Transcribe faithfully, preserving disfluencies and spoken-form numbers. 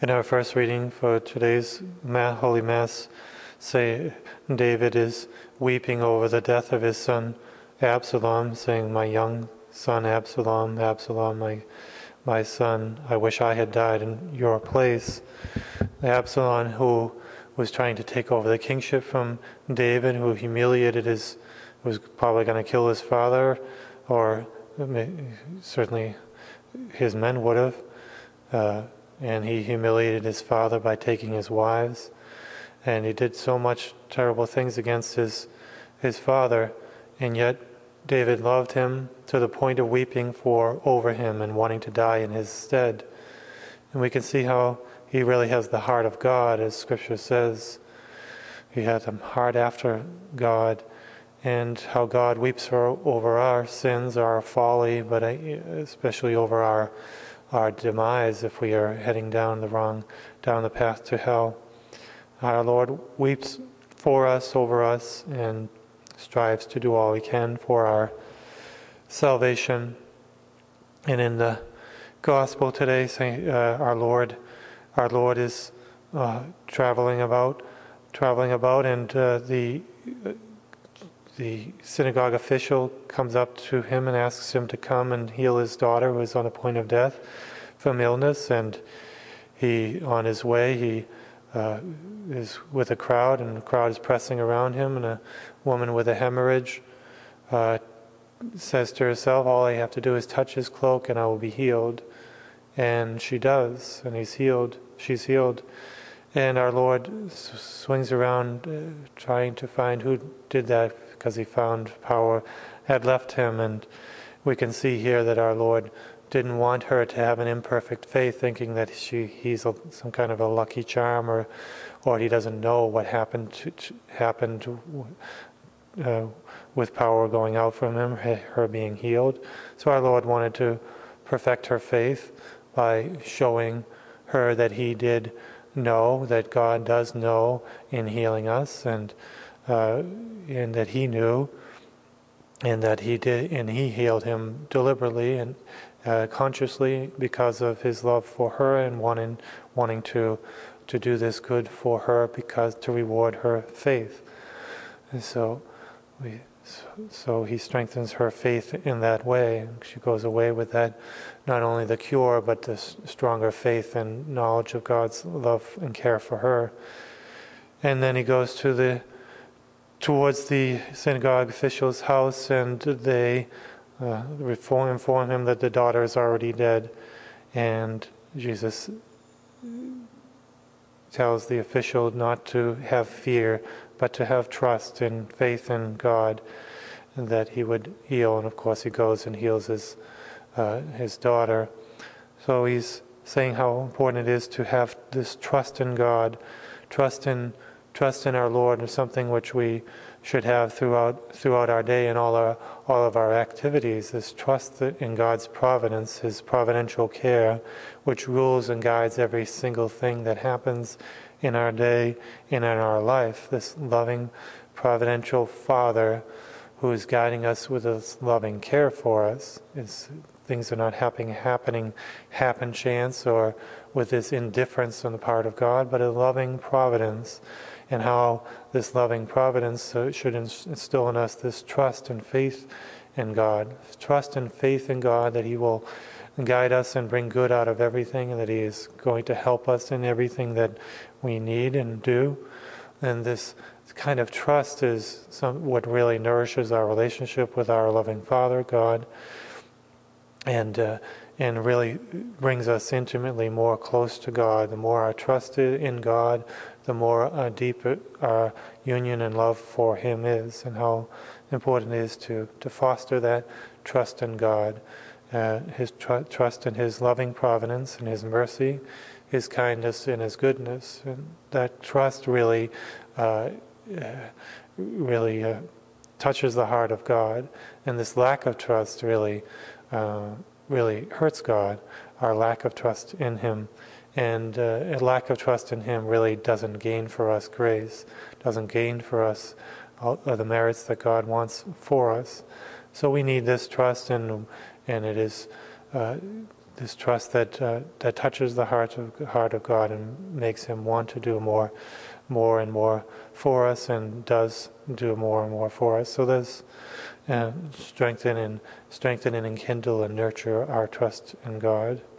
In our first reading for today's Holy Mass, say David is weeping over the death of his son Absalom, saying, "My young son Absalom, Absalom, my my son, I wish I had died in your place." Absalom, who was trying to take over the kingship from David, who humiliated his, was probably going to kill his father, or certainly his men would have. Uh, and he humiliated his father by taking his wives, and he did so much terrible things against his his father, and yet David loved him to the point of weeping for over him and wanting to die in his stead. And we can see how he really has the heart of God, as Scripture says. He has a heart after God, and how God weeps for, over our sins, our folly, but especially over our our demise if we are heading down the wrong, down the path to hell. Our Lord weeps for us, over us, and strives to do all he can for our salvation. And in the Gospel today, say, uh, our Lord, our Lord is uh, traveling about, traveling about, and uh, the uh, the synagogue official comes up to him and asks him to come and heal his daughter, who is on the point of death from illness. And he, on his way, he uh, is with a crowd, and the crowd is pressing around him, and a woman with a hemorrhage uh, says to herself, "All I have to do is touch his cloak and I will be healed." And she does, and he's healed. She's healed. And our Lord s- swings around uh, trying to find who did that, because he found power had left him. And we can see here that our Lord didn't want her to have an imperfect faith, thinking that she he's a, some kind of a lucky charm, or or he doesn't know what happened to, to, happened uh, with power going out from him, her being healed. So our Lord wanted to perfect her faith by showing her that he did know, that God does know in healing us, and uh, and that he knew, and that he did, and he healed him deliberately and uh, consciously because of his love for her, and wanting wanting to to do this good for her, because to reward her faith. And so we so, so he strengthens her faith in that way. She goes away with that, not only the cure, but the stronger faith and knowledge of God's love and care for her. And then he goes to the towards the synagogue official's house, and they uh, inform, inform him that the daughter is already dead. And Jesus tells the official not to have fear, but to have trust and faith in God, and that he would heal. And of course he goes and heals his uh, his daughter. So he's saying how important it is to have this trust in God, trust in trust in our Lord, is something which we should have throughout throughout our day and all our all of our activities. This trust in God's providence, His providential care, which rules and guides every single thing that happens in our day and in our life. This loving, providential Father who is guiding us with His loving care for us. Is things are not happening happening happen chance or with this indifference on the part of God, but a loving providence. And how this loving providence uh, should instill in us this trust and faith in God. Trust and faith in God that He will guide us and bring good out of everything, and that He is going to help us in everything that we need and do. And this kind of trust is some, what really nourishes our relationship with our loving Father, God, and uh, and really brings us intimately more close to God. The more our trust in God, the more uh, deep our union and love for Him is, and how important it is to, to foster that trust in God, uh, His tr- trust in His loving providence and His mercy, His kindness and His goodness. And that trust really, uh, really uh, touches the heart of God. And this lack of trust really, uh, really hurts God, our lack of trust in Him. And uh, a lack of trust in Him really doesn't gain for us grace, doesn't gain for us all, uh, the merits that God wants for us. So we need this trust, and and it is uh, this trust that uh, that touches the heart of heart of God and makes Him want to do more, more and more for us, and does do more and more for us. So there's uh, strengthen and strengthen and enkindle and nurture our trust in God.